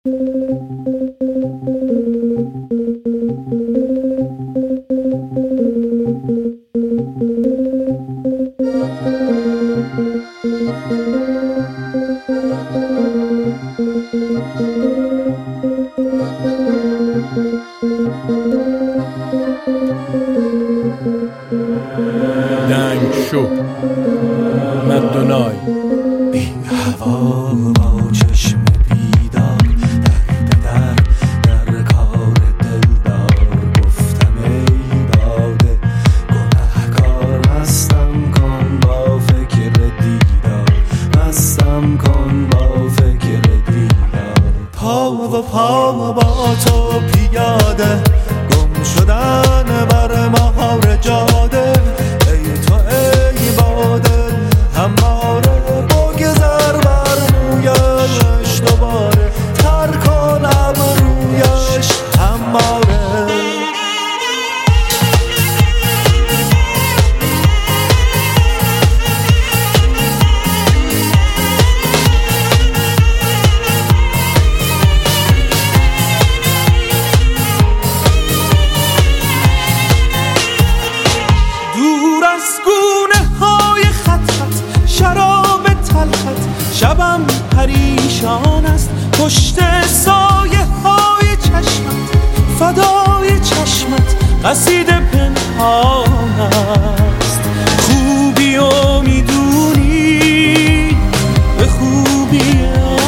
دنگ شو مدونای این هوا با چشم بیدار در کار دلدار گفتم ای باده گنهکار مستم کن با فکر دیدار مستم کن با فکر دیدار پا و پا با تو پیاده گم شدن بر مهار جاده ای تو ای باده هماره بگذر بر مویش دوباره تر کن ابرویش هماره شبم پریشان است پشت سایه های چشمت فدای چشمت قصیده پنهان است خوبی و میدونی به خوبی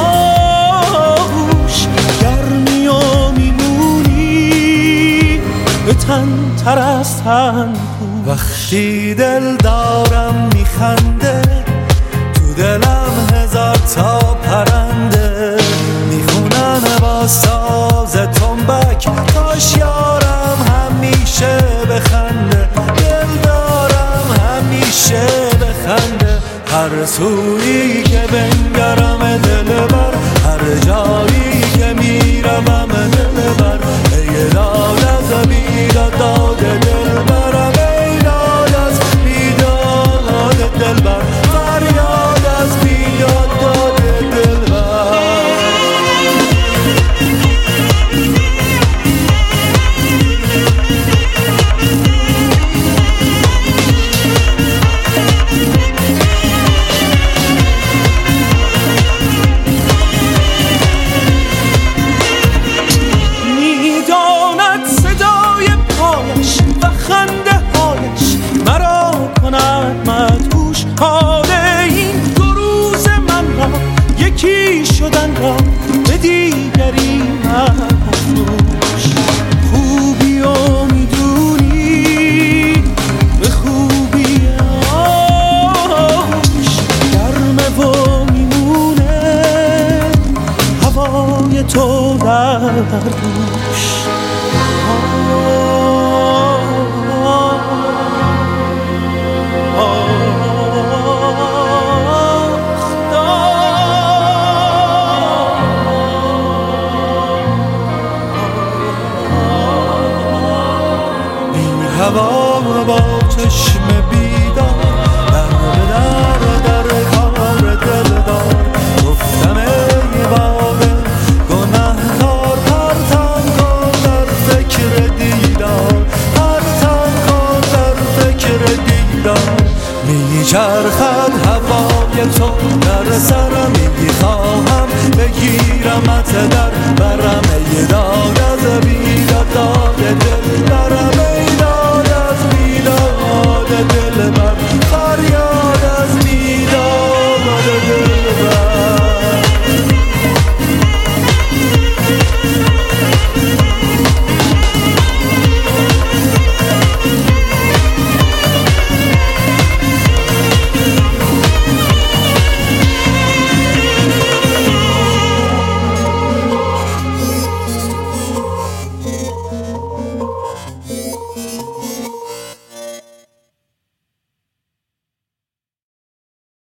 آغوش گرمی و میمونی به تن تر از تن وقتی دل دارم میخنده دلم هزار تا پرنده میخونن با ساز تنبک کاش یارم همیشه بخنده دل دارم همیشه بخنده هر سویی که بنگرم دلبر هر جایی که میروم دلبر ای داد از بیداد داد دلبرم ای داد از بیداد دلبر فریاد از بیاد داد دلبر میداند صدای پایش و خنده هایش مرا کند مدهوش حال این دو روز من را یکی شدن را به دیگری مفروش خوبی و میدونی به خوبی آش گرمه و میمونه هوای تو در دوش هوا با چشم بیدار در کار دلدار گفتم ای باده گنهکار پرتم کن در فکر دیدار پرتم کن در فکر دیدار میچرخد هوای تو در سرم میخواهم بگیرمت در برم ای داده